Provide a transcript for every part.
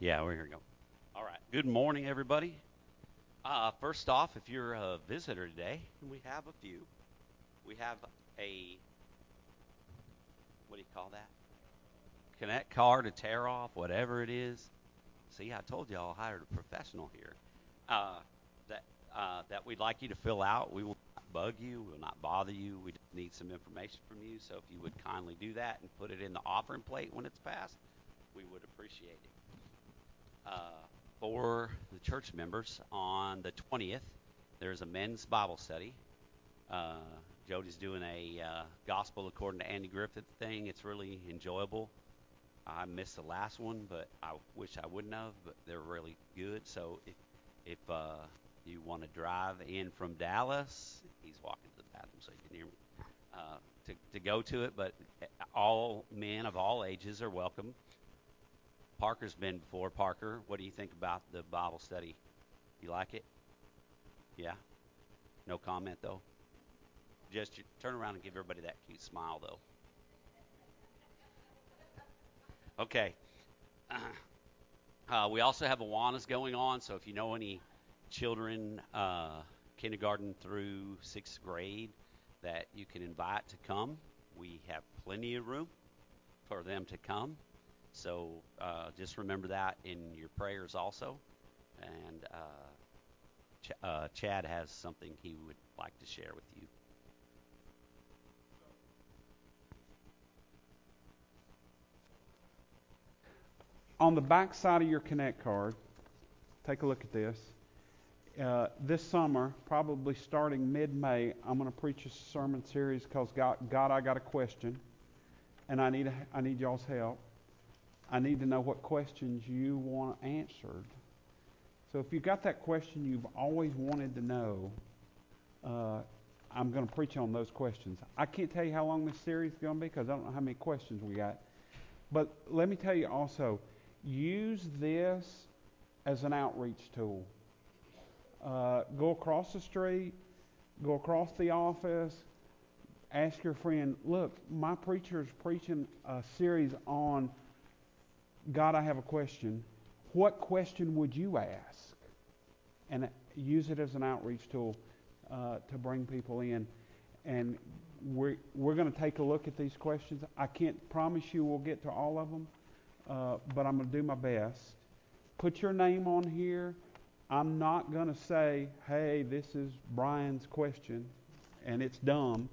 Yeah, we're here. Go. All right. Good morning, everybody. First off, if you're a visitor today, and we have a few, we have a what do you call that? Connect card, a tear off, whatever it is. See, I told y'all I hired a professional here. Uh, that that we'd like you to fill out. We will not bug you. We will not bother you. We just need some information from you. So if you would kindly do that and put it in the offering plate when it's passed, we would appreciate it. uh, for the church members on the 20th. There's a men's Bible study. Uh, Jody's doing a gospel according to Andy Griffith thing. It's really enjoyable. I missed the last one, but I wish I wouldn't have. But they're really good. So if you want to drive in from Dallas, he's walking to the bathroom so you can hear me. To go to it, but all men of all ages are welcome. Parker's been before. Parker, what do you think about the Bible study? You like it? Yeah? No comment, though? Just you turn around and give everybody that cute smile, though. Okay. We also have Awanas going on, so if you know any children, kindergarten through sixth grade, that you can invite to come, we have plenty of room for them to come. So just remember that in your prayers also. And Chad has something he would like to share with you. On the back side of your Connect card, take a look at this. This summer, probably starting mid-May, I'm going to preach a sermon series called God, I Got a Question, and I need y'all's help. I need to know what questions you want answered. So if you've got that question you've always wanted to know, I'm going to preach on those questions. I can't tell you how long this series is going to be because I don't know how many questions we got. But let me tell you also, use this as an outreach tool. Go across the street, go across the office, ask your friend, look, my preacher is preaching a series on God, I have a question. What question would you ask? And use it as an outreach tool to bring people in. And we're going to take a look at these questions. I can't promise you we'll get to all of them, but I'm going to do my best. Put your name on here. I'm not going to say, hey, this is Brian's question, and it's dumb.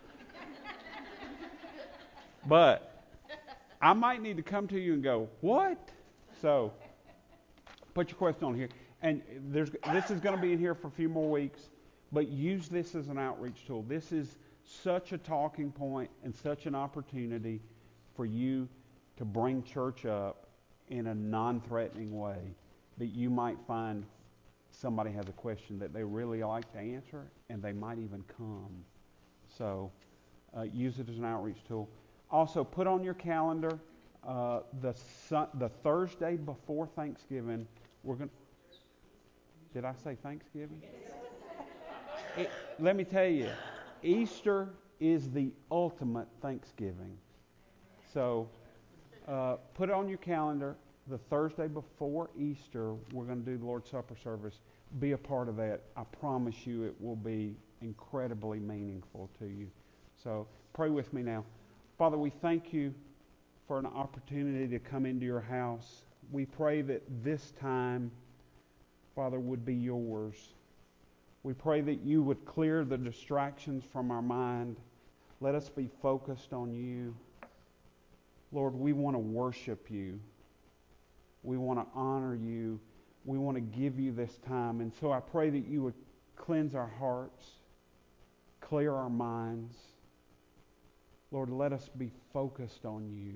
But I might need to come to you and go, what? So put your question on here. And this is going to be in here for a few more weeks, but use this as an outreach tool. This is such a talking point and such an opportunity for you to bring church up in a non-threatening way that you might find somebody has a question that they really like to answer, and they might even come. So use it as an outreach tool. Also, put on your calendar the Thursday before Thanksgiving. We're going. Did I say Thanksgiving? Let me tell you, Easter is the ultimate Thanksgiving. So put it on your calendar. The Thursday before Easter, we're going to do the Lord's Supper service. Be a part of that. I promise you it will be incredibly meaningful to you. So pray with me now. Father, we thank you for an opportunity to come into your house. We pray that this time, Father, would be yours. We pray that you would clear the distractions from our mind. Let us be focused on you. Lord, we want to worship you. We want to honor you. We want to give you this time. And so I pray that you would cleanse our hearts, clear our minds. Lord, let us be focused on you.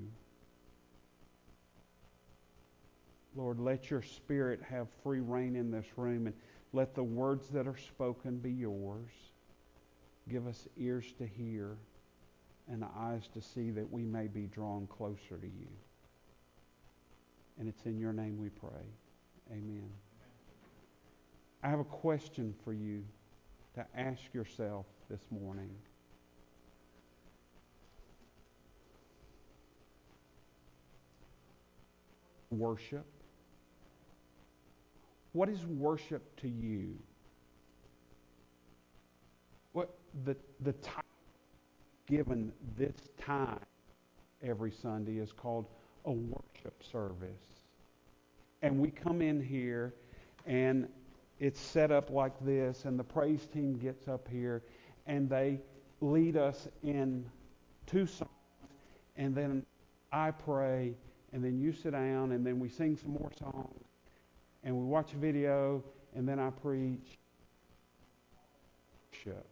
Lord, let your Spirit have free reign in this room, and let the words that are spoken be yours. Give us ears to hear and eyes to see that we may be drawn closer to you. And it's in your name we pray. Amen. I have a question for you to ask yourself this morning. Worship What is worship to you? What the time given this time every Sunday is called a worship service. And we come in here and it's set up like this, and the praise team gets up here and they lead us in 2 songs, and then I pray, and then you sit down, and then we sing some more songs, and we watch a video, and then I preach. Worship.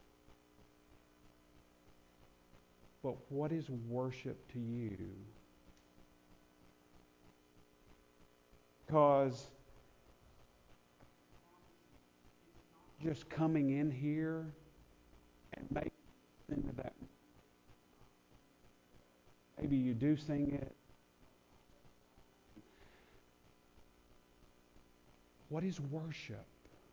But what is worship to you? Because just coming in here and maybe into that, maybe you do sing it. What is worship?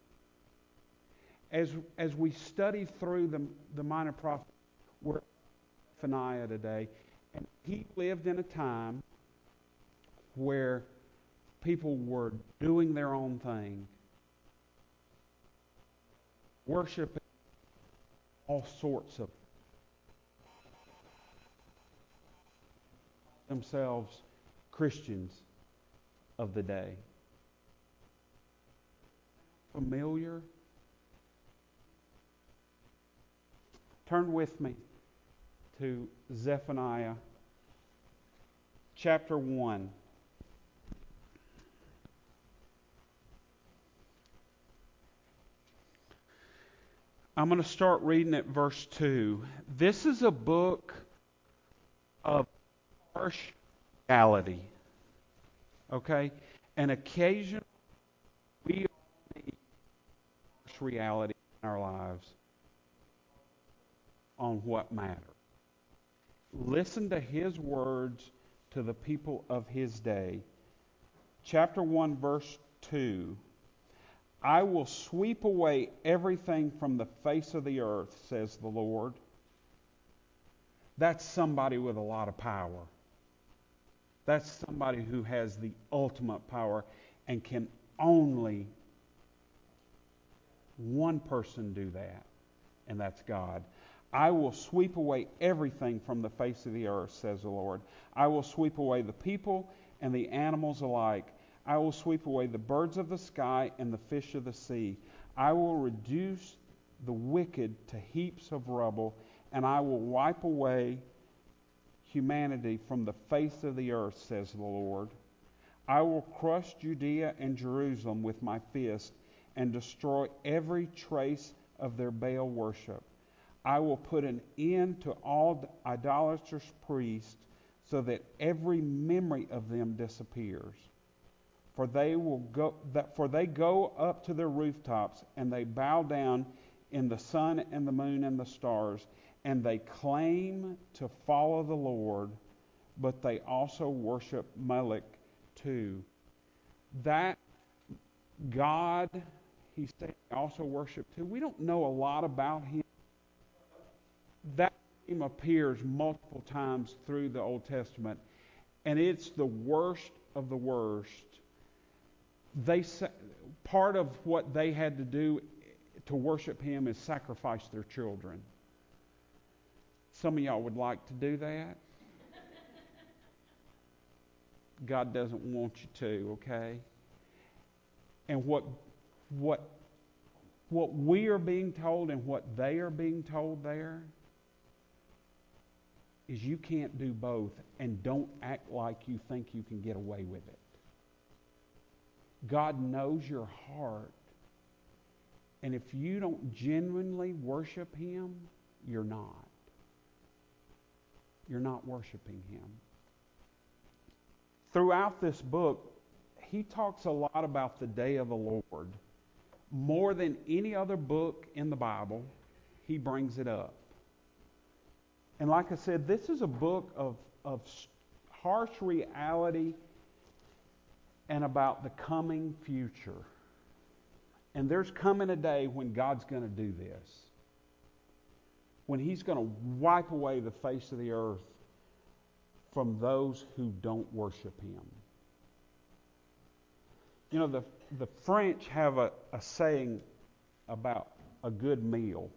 As we study through the minor prophets, we're Zephaniah today, and he lived in a time where people were doing their own thing, worshiping all sorts of themselves Christians of the day. Familiar? Turn with me to Zephaniah chapter 1. I'm going to start reading at verse 2. This is a book of harsh reality. Okay? And occasionally we all need harsh reality in our lives on what matters. Listen to his words to the people of his day. Chapter 1, verse 2. I will sweep away everything from the face of the earth, says the Lord. That's somebody with a lot of power. That's somebody who has the ultimate power and can only one person do that, and that's God. I will sweep away everything from the face of the earth, says the Lord. I will sweep away the people and the animals alike. I will sweep away the birds of the sky and the fish of the sea. I will reduce the wicked to heaps of rubble, and I will wipe away humanity from the face of the earth, says the Lord. I will crush Judea and Jerusalem with my fist and destroy every trace of their Baal worship. I will put an end to all idolatrous priests so that every memory of them disappears. For they go up to their rooftops, and they bow down in the sun and the moon and the stars, and they claim to follow the Lord, but they also worship Molech too. That God, he said, they also worship too. We don't know a lot about him. That name appears multiple times through the Old Testament, and it's the worst of the worst. Part of what they had to do to worship him is sacrifice their children. Some of y'all would like to do that. God doesn't want you to, okay? And what we are being told and what they are being told there is you can't do both, and don't act like you think you can get away with it. God knows your heart. And if you don't genuinely worship him, you're not. You're not worshiping him. Throughout this book, he talks a lot about the day of the Lord. More than any other book in the Bible, he brings it up. And like I said, this is a book of harsh reality and about the coming future. And there's coming a day when God's going to do this. When he's going to wipe away the face of the earth from those who don't worship him. You know, the French have a saying about a good meal.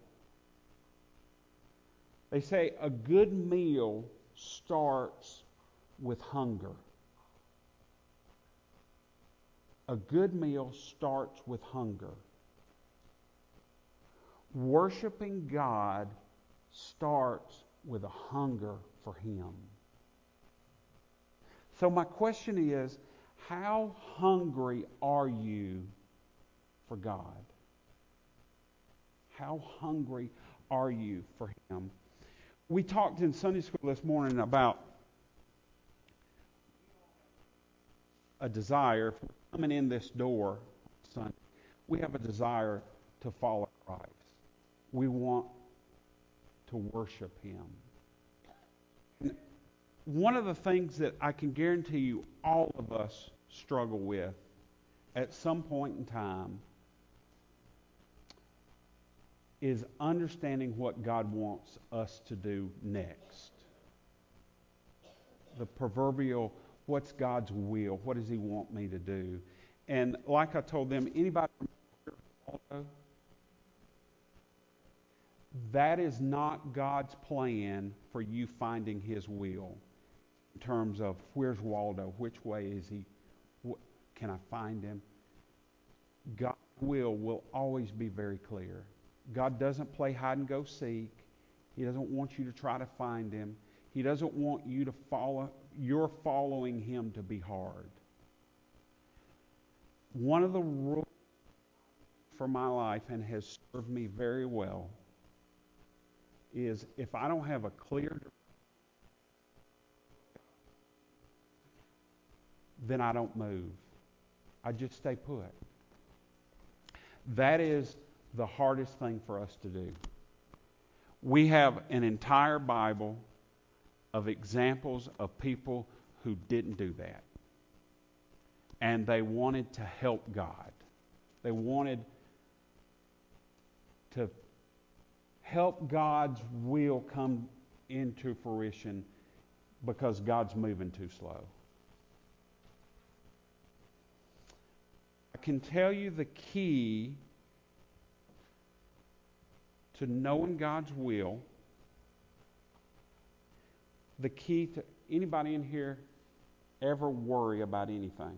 They say a good meal starts with hunger. A good meal starts with hunger. Worshiping God starts with a hunger for Him. So my question is, how hungry are you for God? How hungry are you for Him? We talked in Sunday school this morning about a desire. If we're coming in this door Sunday, we have a desire to follow Christ. We want to worship Him. And one of the things that I can guarantee you all of us struggle with at some point in time is understanding what God wants us to do next. The proverbial, what's God's will? What does He want me to do? And like I told them, anybody remember, that is not God's plan for you finding His will in terms of where's Waldo, which way is he, can I find him? God's will always be very clear. God doesn't play hide and go seek. He doesn't want you to try to find Him. He doesn't want you to your following Him to be hard. One of the rules for my life, and has served me very well, is if I don't have a clear, then I don't move. I just stay put. That is the hardest thing for us to do. We have an entire Bible of examples of people who didn't do that. And they wanted to help God. They wanted to help God's will come into fruition because God's moving too slow. I can tell you the key to knowing God's will. The key to anybody in here ever worry about anything?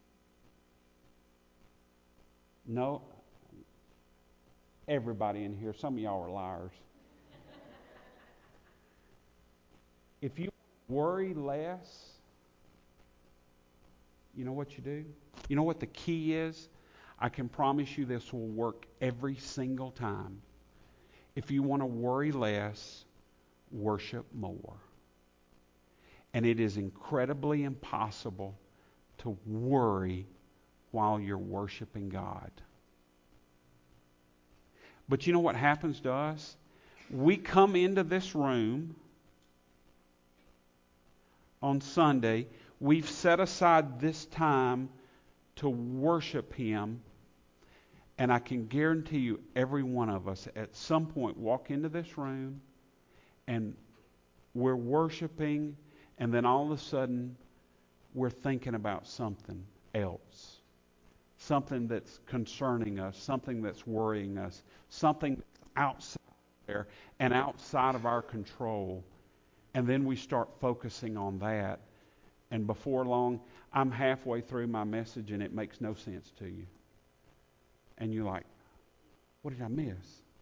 No? Everybody in here, some of y'all are liars. If you worry less, you know what you do? You know what the key is? I can promise you this will work every single time. If you want to worry less, worship more. And it is incredibly impossible to worry while you're worshiping God. But you know what happens to us? We come into this room on Sunday. We've set aside this time to worship Him. And I can guarantee you, every one of us at some point walk into this room and we're worshiping, and then all of a sudden we're thinking about something else. Something that's concerning us, something that's worrying us, something that's outside there and outside of our control. And then we start focusing on that. And before long, I'm halfway through my message and it makes no sense to you. And you're like, what did I miss?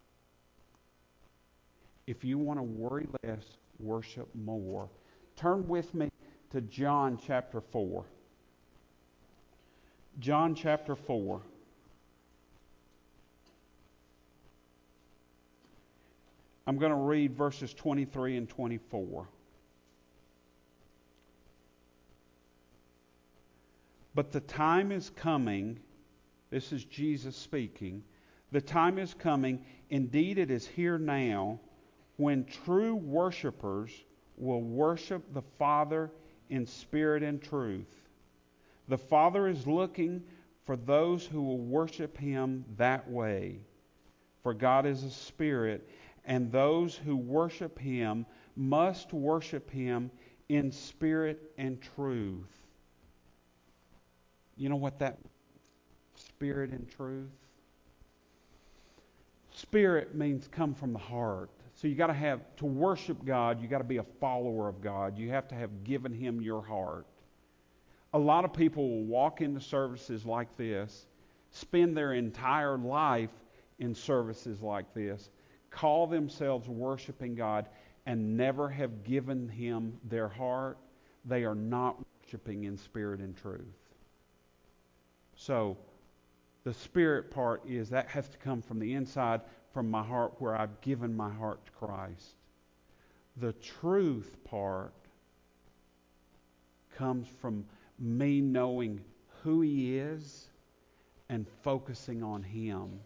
If you want to worry less, worship more. Turn with me to John chapter 4. John chapter 4. I'm going to read verses 23 and 24. But the time is coming, this is Jesus speaking, the time is coming, indeed it is here now, when true worshipers will worship the Father in spirit and truth. The Father is looking for those who will worship Him that way. For God is a spirit, and those who worship Him must worship Him in spirit and truth. You know what that spirit and truth? Spirit means come from the heart. So you got to have, to worship God, you got to be a follower of God. You have to have given Him your heart. A lot of people will walk into services like this, spend their entire life in services like this, call themselves worshiping God, and never have given Him their heart. They are not worshiping in spirit and truth. So the spirit part is that has to come from the inside, from my heart, where I've given my heart to Christ. The truth part comes from me knowing who He is and focusing on Him.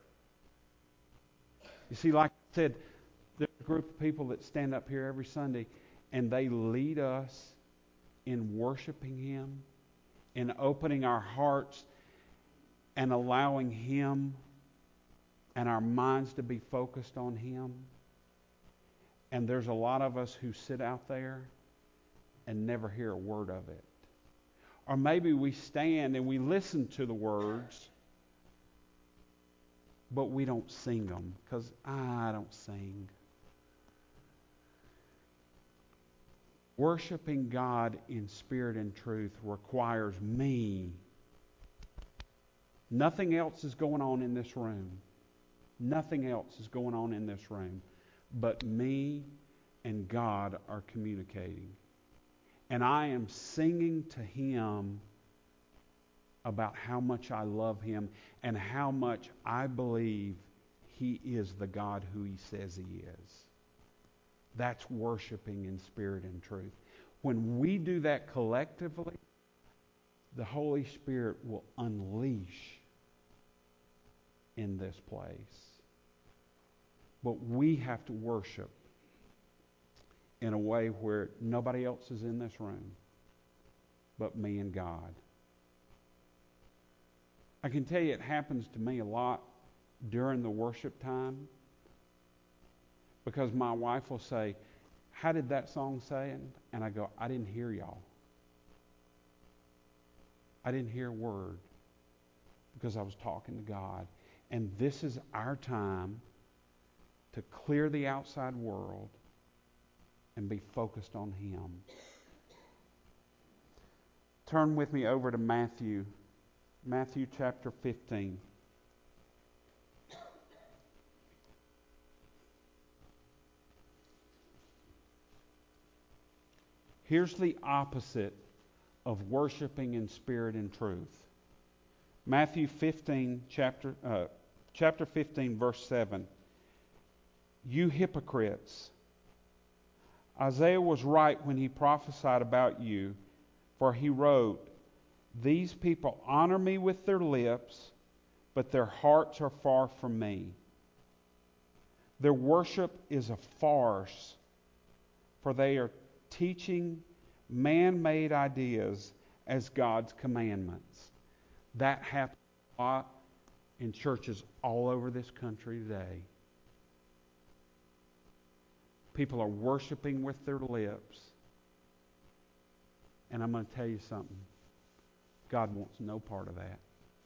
You see, like I said, there's a group of people that stand up here every Sunday and they lead us in worshiping Him, in opening our hearts and allowing Him and our minds to be focused on Him. And there's a lot of us who sit out there and never hear a word of it. Or maybe we stand and we listen to the words, but we don't sing them because I don't sing. Worshiping God in spirit and truth requires me. Nothing else is going on in this room. Nothing else is going on in this room. But me and God are communicating. And I am singing to Him about how much I love Him and how much I believe He is the God who He says He is. That's worshiping in spirit and truth. When we do that collectively, the Holy Spirit will unleash in this place. But we have to worship in a way where nobody else is in this room but me and God. I can tell you it happens to me a lot during the worship time, because my wife will say, "How did that song say?" And I go, "I didn't hear y'all. I didn't hear a word because I was talking to God." And this is our time to clear the outside world and be focused on Him. Turn with me over to Matthew chapter 15. Here's the opposite of worshiping in spirit and truth. Matthew 15, chapter 15, verse 7. You hypocrites! Isaiah was right when he prophesied about you, for he wrote, "These people honor me with their lips, but their hearts are far from me. Their worship is a farce, for they are teaching man-made ideas as God's commandments." That happens a lot in churches all over this country today. People are worshiping with their lips. And I'm going to tell you something. God wants no part of that.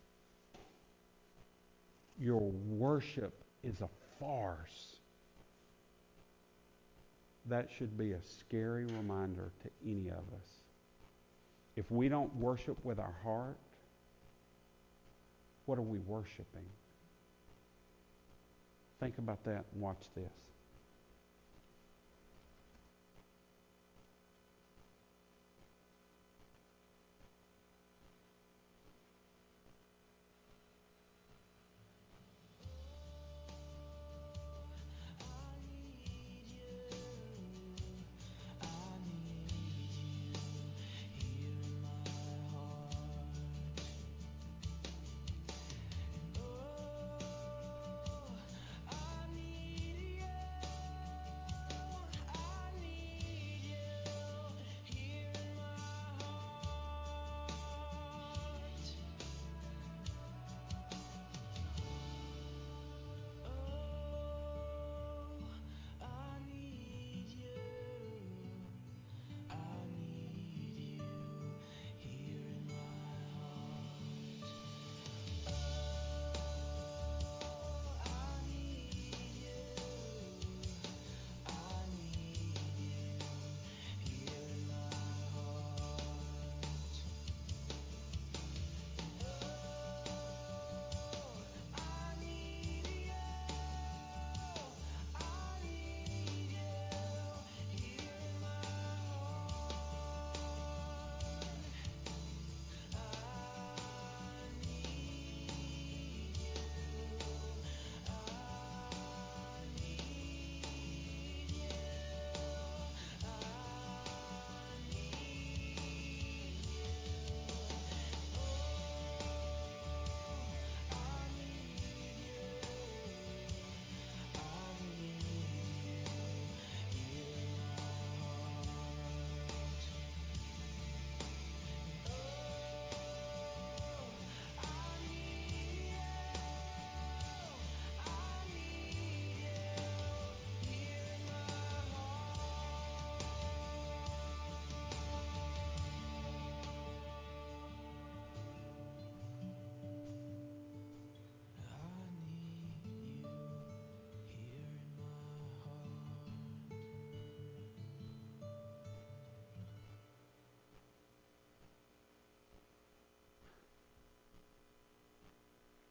Your worship is a farce. That should be a scary reminder to any of us. If we don't worship with our heart, what are we worshiping? Think about that and watch this.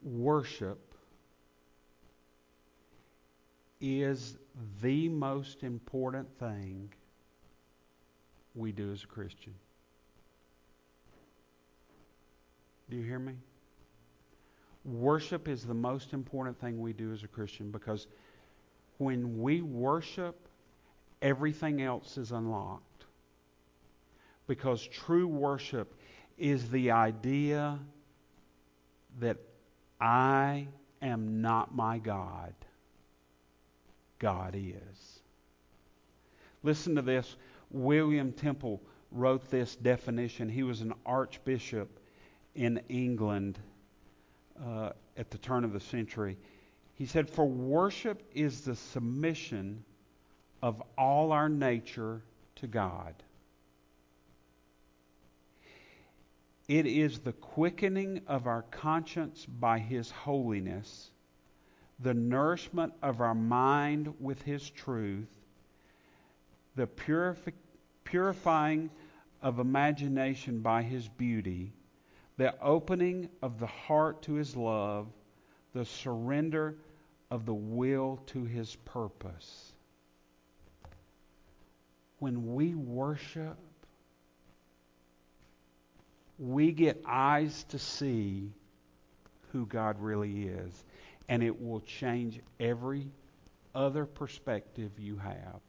worship is the most important thing we do as a Christian. Do you hear me? Worship is the most important thing we do as a Christian, because when we worship, everything else is unlocked. Because true worship is the idea that I am not my God. God is. Listen to this. William Temple wrote this definition. He was an archbishop in England at the turn of the century. He said, "For worship is the submission of all our nature to God. It is the quickening of our conscience by His holiness, the nourishment of our mind with His truth, the purifying of imagination by His beauty, the opening of the heart to His love, the surrender of the will to His purpose." When we worship, we get eyes to see who God really is, and it will change every other perspective you have.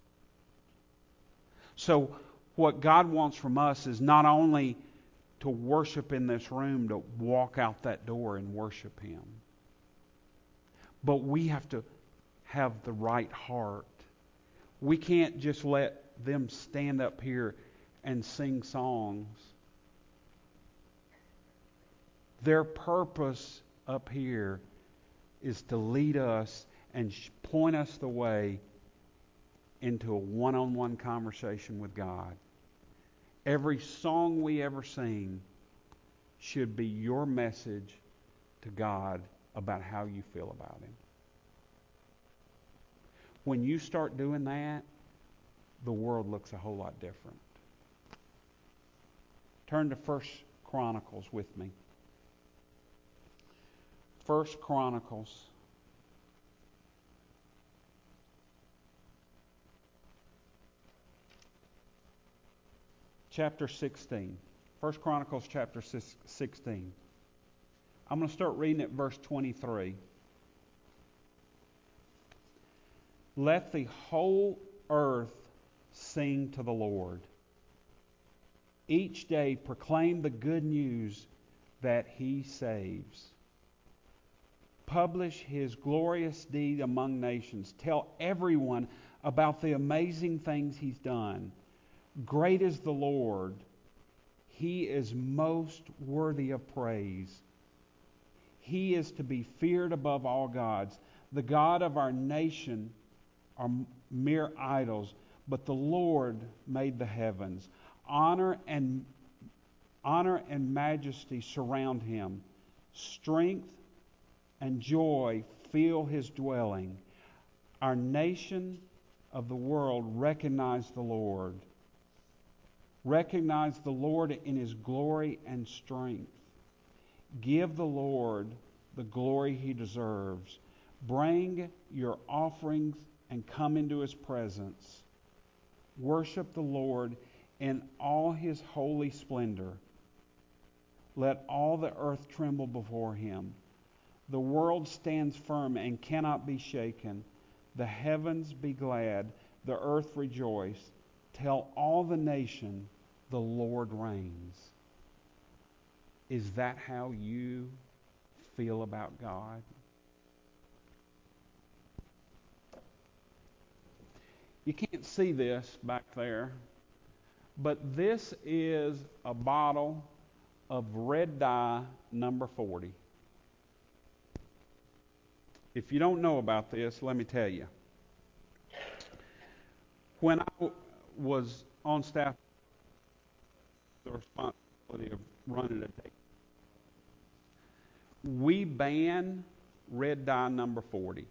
So what God wants from us is not only to worship in this room, to walk out that door and worship Him, but we have to have the right heart. We can't just let them stand up here and sing songs. Their purpose up here is to lead us and point us the way into a one-on-one conversation with God. Every song we ever sing should be your message to God about how you feel about Him. When you start doing that, the world looks a whole lot different. Turn to 1 Chronicles with me. 1 Chronicles chapter 16. 1 Chronicles chapter 16. I'm going to start reading at verse 23. "Let the whole earth sing to the Lord. Each day proclaim the good news that He saves. Publish His glorious deed among nations. Tell everyone about the amazing things He's done. Great is the Lord. He is most worthy of praise. He is to be feared above all gods. The God of our nation are mere idols, but the Lord made the heavens. Honor and majesty surround Him. Strength and joy fill His dwelling. Our nation of the world recognize the Lord. Recognize the Lord in His glory and strength. Give the Lord the glory He deserves. Bring your offerings and come into His presence. Worship the Lord in all His holy splendor. Let all the earth tremble before Him. The world stands firm and cannot be shaken. The heavens be glad, the earth rejoice. Tell all the nation, the Lord reigns." Is that how you feel about God? You can't see this back there, but this is a bottle of red dye number 40. If you don't know about this, let me tell you. When I was on staff, the responsibility of running a day, we ban red dye number 40.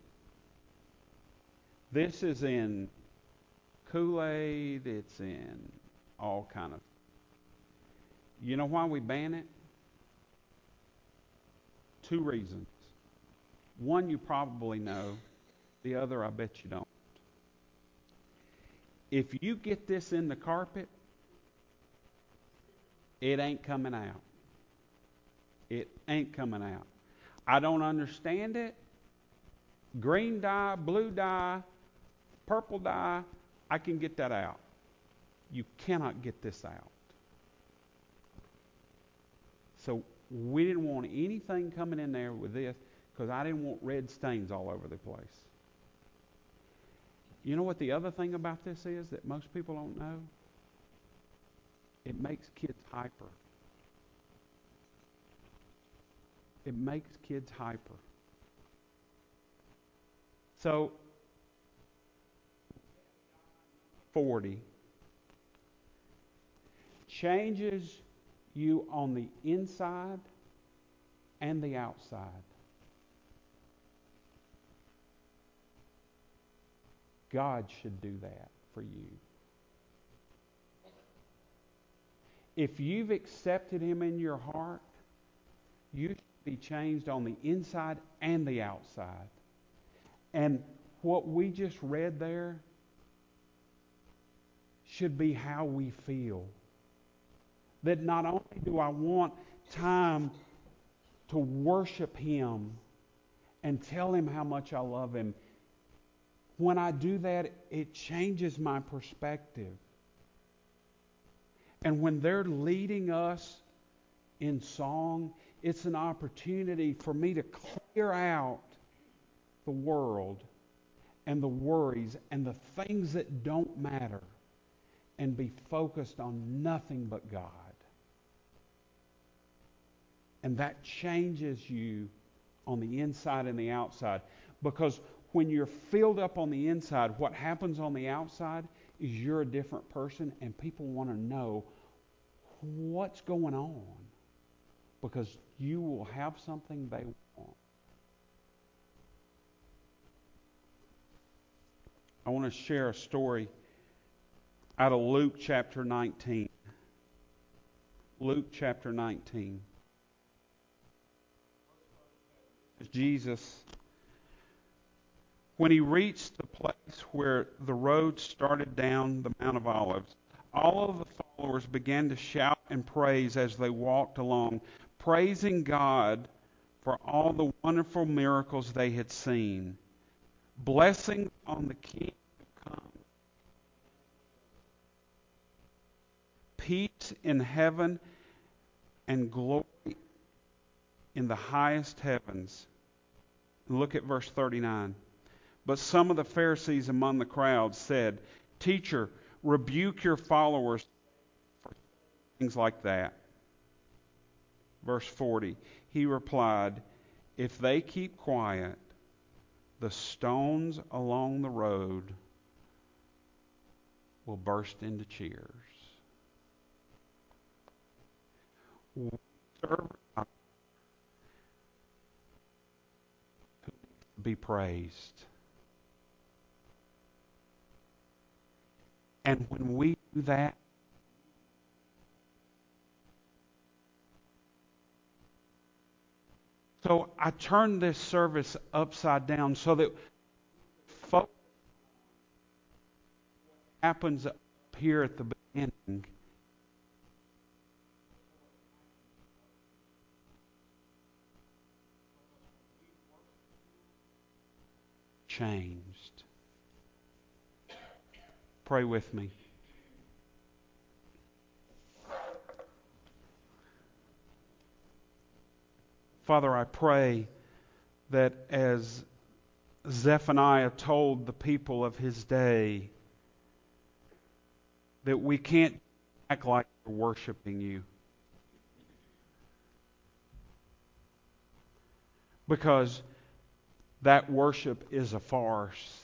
This is in Kool-Aid, it's in all kind of. You know why we ban it? Two reasons. One you probably know, the other I bet you don't. If you get this in the carpet, it ain't coming out. It ain't coming out. I don't understand it. Green dye, blue dye, purple dye, I can get that out. You cannot get this out. So we didn't want anything coming in there with this because I didn't want red stains all over the place. You know what the other thing about this is that most people don't know? It makes kids hyper. It makes kids hyper. So, 40 changes you on the inside and the outside. God should do that for you. If you've accepted Him in your heart, you should be changed on the inside and the outside. And what we just read there should be how we feel. That not only do I want time to worship Him and tell Him how much I love Him, when I do that, it changes my perspective. And when they're leading us in song, it's an opportunity for me to clear out the world and the worries and the things that don't matter and be focused on nothing but God. And that changes you on the inside and the outside. Because when you're filled up on the inside, what happens on the outside is you're a different person and people want to know what's going on. Because you will have something they want. I want to share a story out of Luke chapter 19. Luke chapter 19. Jesus, when He reached the place where the road started down the Mount of Olives, all of the followers began to shout and praise as they walked along, praising God for all the wonderful miracles they had seen. Blessing on the King to come. Peace in heaven and glory in the highest heavens. Look at verse 39. But some of the Pharisees among the crowd said, Teacher, rebuke your followers for things like that. Verse 40. He replied, If they keep quiet, the stones along the road will burst into cheers. We serve God who needs to be praised. And when we do that, so I turned this service upside down so that what happens up here at the beginning changed. Pray with me. Father, I pray that as Zephaniah told the people of his day, that we can't act like we're worshiping you. Because that worship is a farce.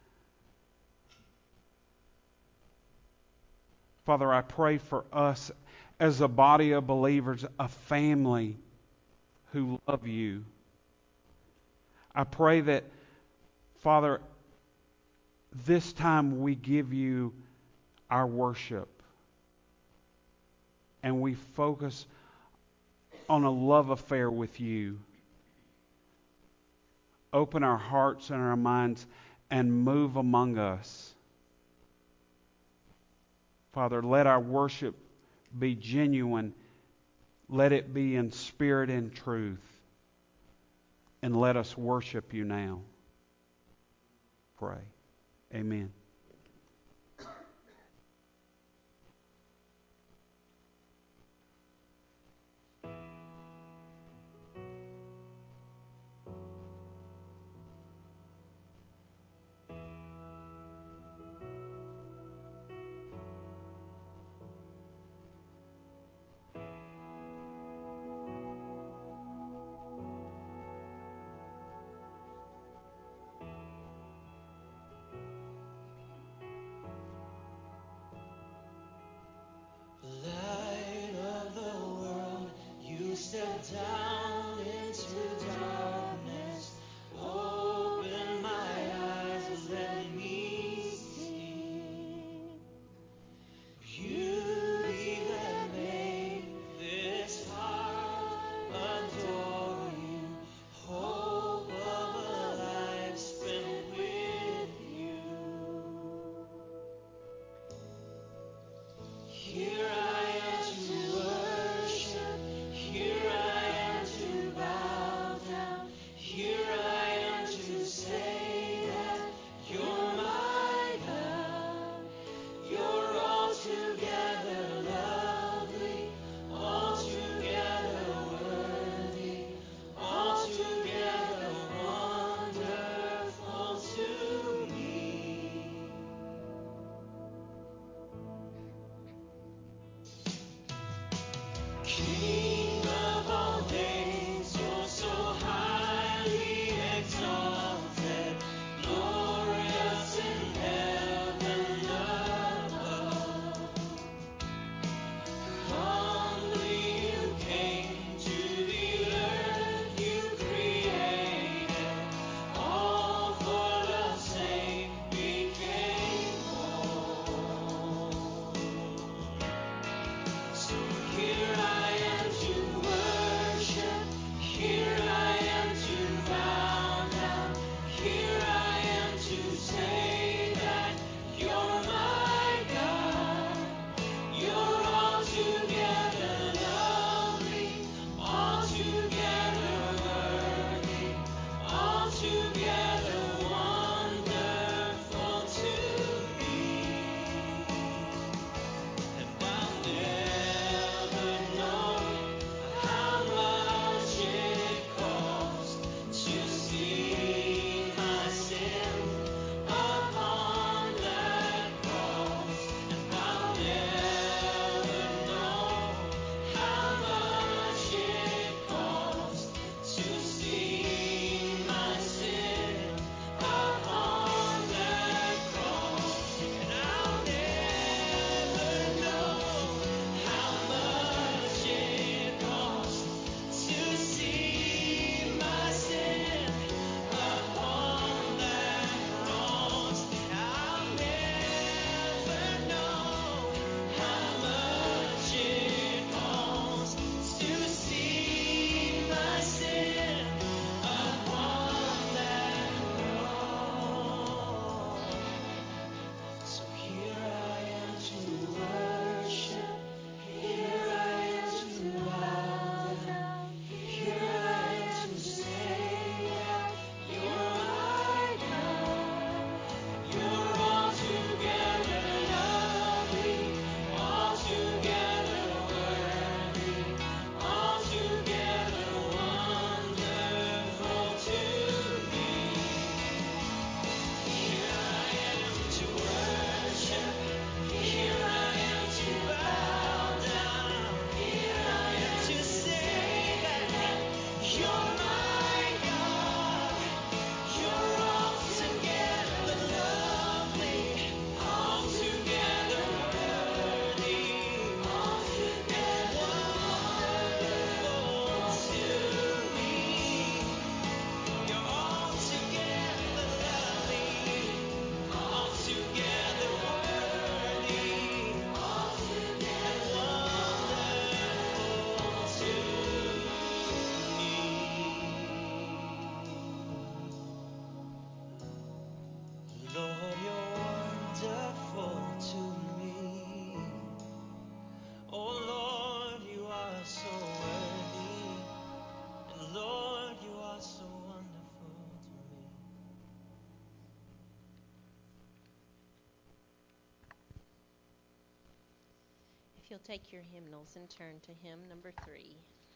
Father, I pray for us as a body of believers, a family who love you. I pray that, Father, this time we give you our worship and we focus on a love affair with you. open our hearts and our minds and move among us. Father, let our worship be genuine. Let it be in spirit and truth. And let us worship you now. Pray. Amen. Light of the world, you step down into darkness. Open my eyes, let me see beauty that made this heart adore you. Hope of a life spent with you. Here I am to worship, here I am to bow down, here I am to say that you're my God. You're altogether lovely, altogether worthy, altogether wonderful to me. King of all days, you're so highly exalted, glorious in heaven above. Humbly you came to the earth you created, all for love's sake became born. So here I am to you'll take your hymnals and turn to hymn number 3.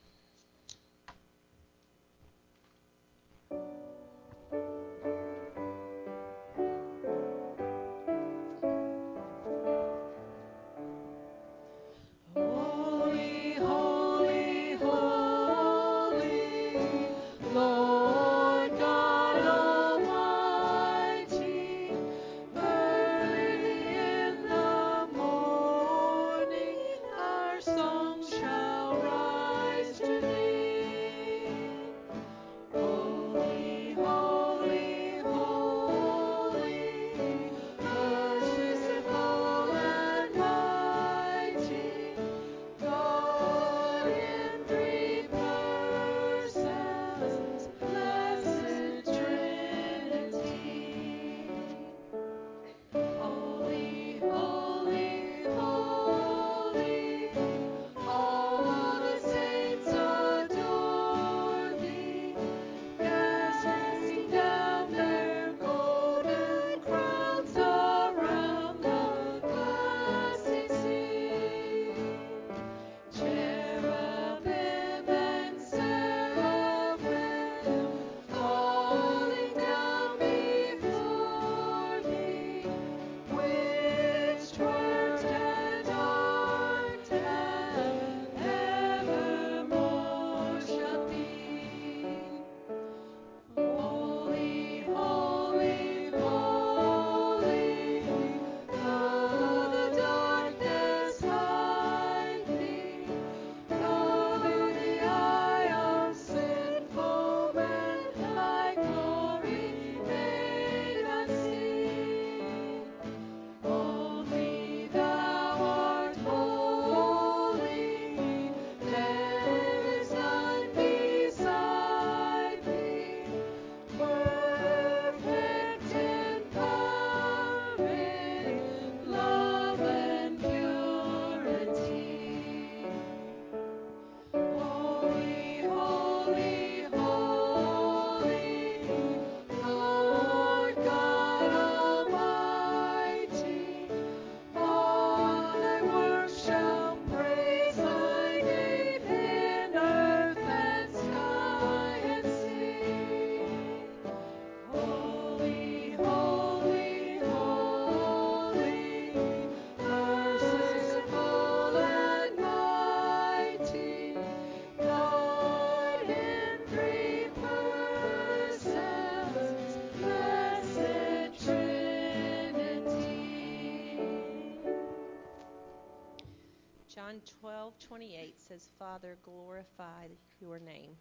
John 12:28 says, Father, glorify your name.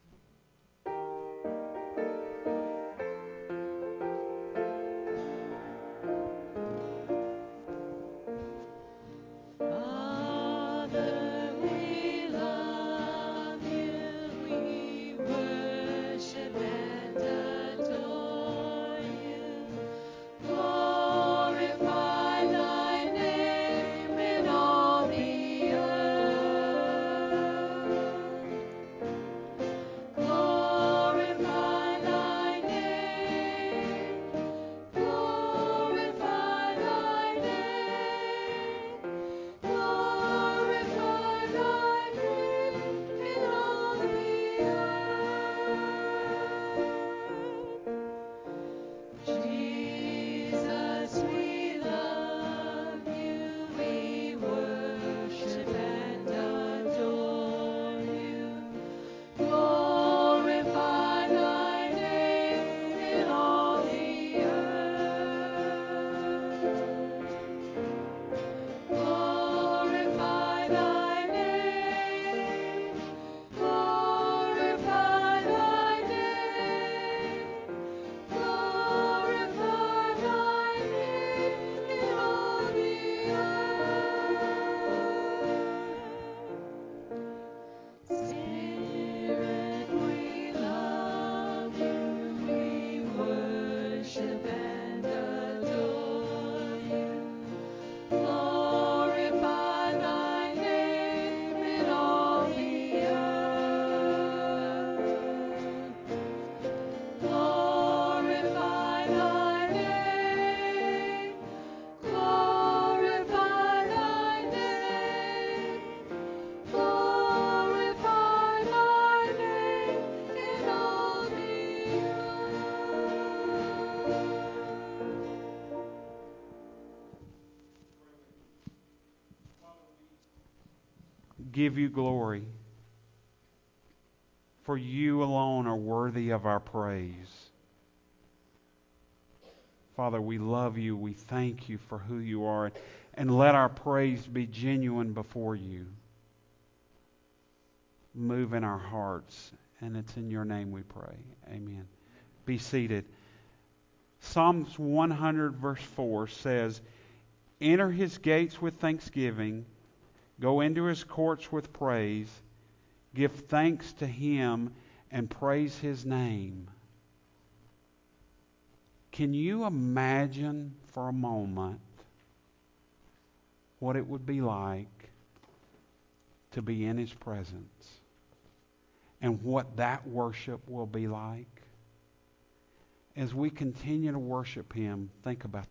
give you glory. For you alone are worthy of our praise. Father, we love you. We thank you for who you are. And let our praise be genuine before you. Move in our hearts. And it's in your name we pray. Amen. Be seated. Psalms 100 verse 4 says, enter his gates with thanksgiving. Go into his courts with praise. Give thanks to him and praise his name. Can you imagine for a moment what it would be like to be in his presence? And what that worship will be like? As we continue to worship him, think about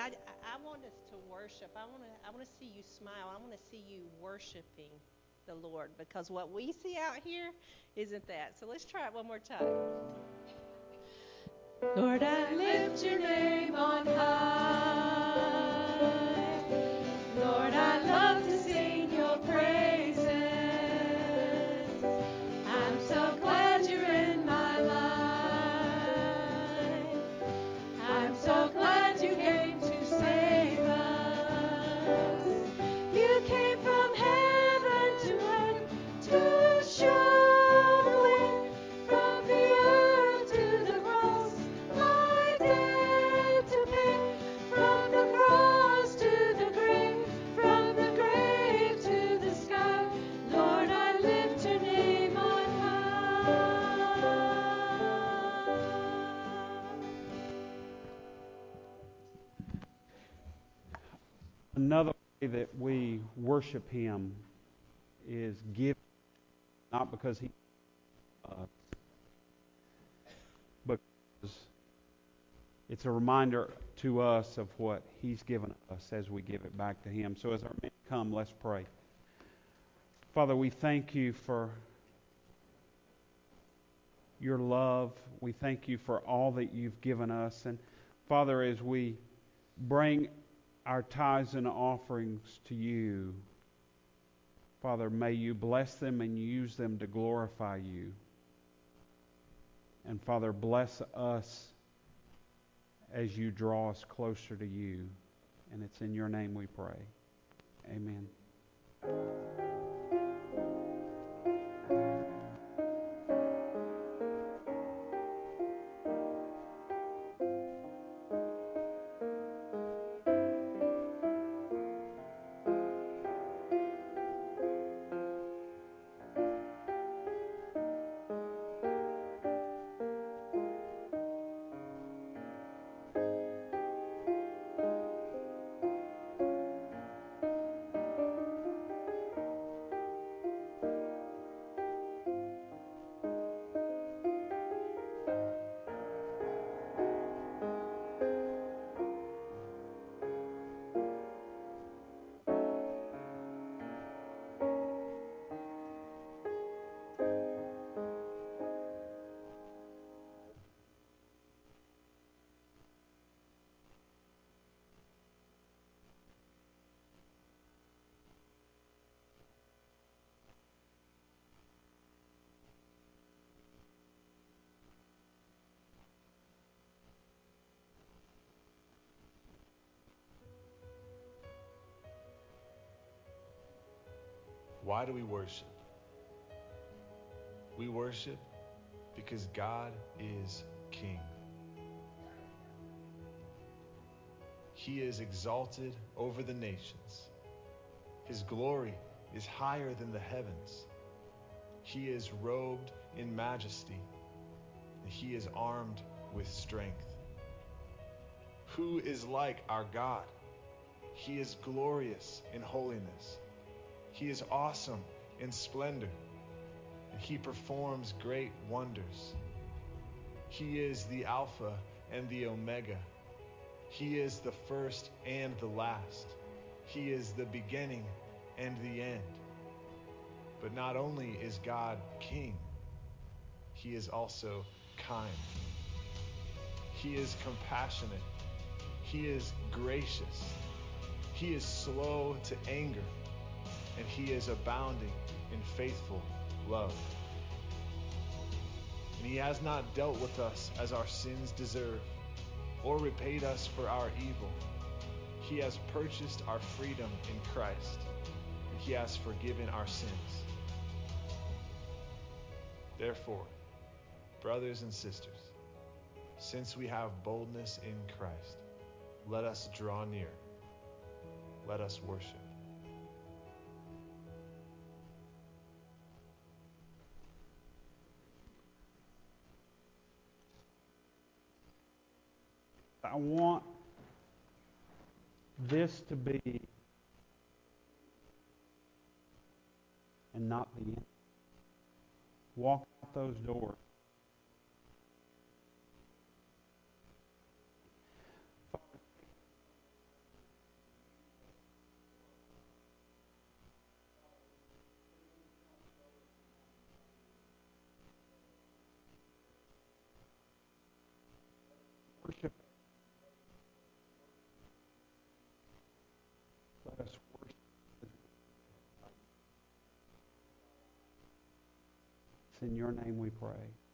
I want us to worship. I want to see you smile. I want to see you worshiping the Lord, because what we see out here isn't that. So let's try it one more time. Lord, I lift your name on high. Lord, I love to sing your praises. I'm so glad you're in my life. I'm so glad you came to save us. You came from heaven to earth to show the way, from the earth to the cross, my debt to pay, from the cross to the grave, from the grave to the sky. Lord, I lift your name on high. Another way that we worship Him is give, not because He, because it's a reminder to us of what He's given us as we give it back to Him. So as our men come, let's pray. Father, we thank you for your love. We thank you for all that you've given us. And Father, as we bring our tithes and offerings to you, Father, may you bless them and use them to glorify you. And Father, bless us as you draw us closer to you. And it's in your name we pray. Amen. Why do we worship? We worship because God is King. He is exalted over the nations. His glory is higher than the heavens. He is robed in majesty, and he is armed with strength. Who is like our God? He is glorious in holiness. He is awesome in splendor, and he performs great wonders. He is the Alpha and the Omega. He is the first and the last. He is the beginning and the end. But not only is God King, he is also kind. He is compassionate. He is gracious. He is slow to anger, and he is abounding in faithful love. And he has not dealt with us as our sins deserve, or repaid us for our evil. He has purchased our freedom in Christ, and he has forgiven our sins. Therefore, brothers and sisters, since we have boldness in Christ, let us draw near. Let us worship. I want this to be and not the end. Walk out those doors. worship. Let us worship. It's in your name we pray.